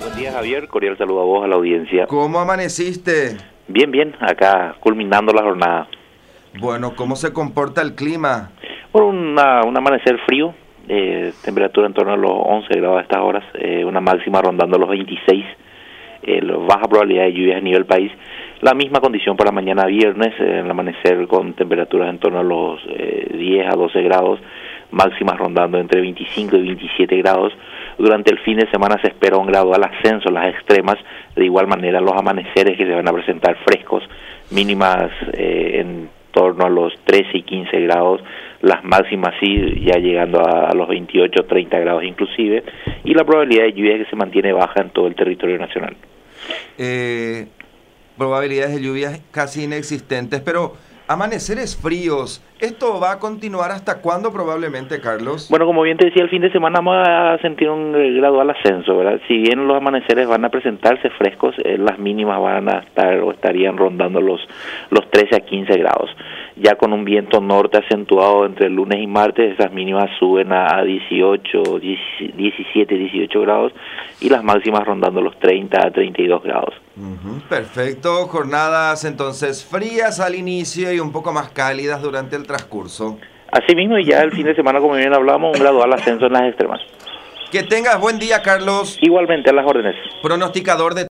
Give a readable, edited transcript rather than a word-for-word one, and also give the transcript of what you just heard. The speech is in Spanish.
Buen día, Javier. Cordial saludo a vos, a la audiencia. ¿Cómo amaneciste? Bien, bien. Acá culminando la jornada. Bueno, ¿cómo se comporta el clima? Bueno, un amanecer frío. Temperatura en torno a los 11 grados a estas horas. Una máxima rondando los 26. Baja probabilidad de lluvias a nivel país. La misma condición para mañana viernes. El amanecer con temperaturas en torno a los 10 a 12 grados. Máximas rondando entre 25 y 27 grados. Durante el fin de semana se espera un gradual ascenso en las extremas. De igual manera, los amaneceres que se van a presentar frescos, mínimas en torno a los 13 y 15 grados, las máximas sí ya llegando a los 28 30 grados inclusive, y la probabilidad de lluvia que se mantiene baja en todo el territorio nacional. Probabilidades de lluvias casi inexistentes, pero amaneceres fríos, ¿esto va a continuar hasta cuándo probablemente, Carlos? Bueno, como bien te decía, el fin de semana vamos a sentir un gradual ascenso, ¿verdad? Si bien los amaneceres van a presentarse frescos, las mínimas van a estar o estarían rondando los 13 a 15 grados. Ya con un viento norte acentuado entre el lunes y martes, esas mínimas suben a 18, 17, 18 grados y las máximas rondando los 30 a 32 grados. Perfecto, jornadas entonces frías al inicio y un poco más cálidas durante el transcurso. Asimismo, y ya el fin de semana, como bien hablamos, un gradual ascenso en las extremas. Que tengas buen día, Carlos. Igualmente, a las órdenes. Pronosticador de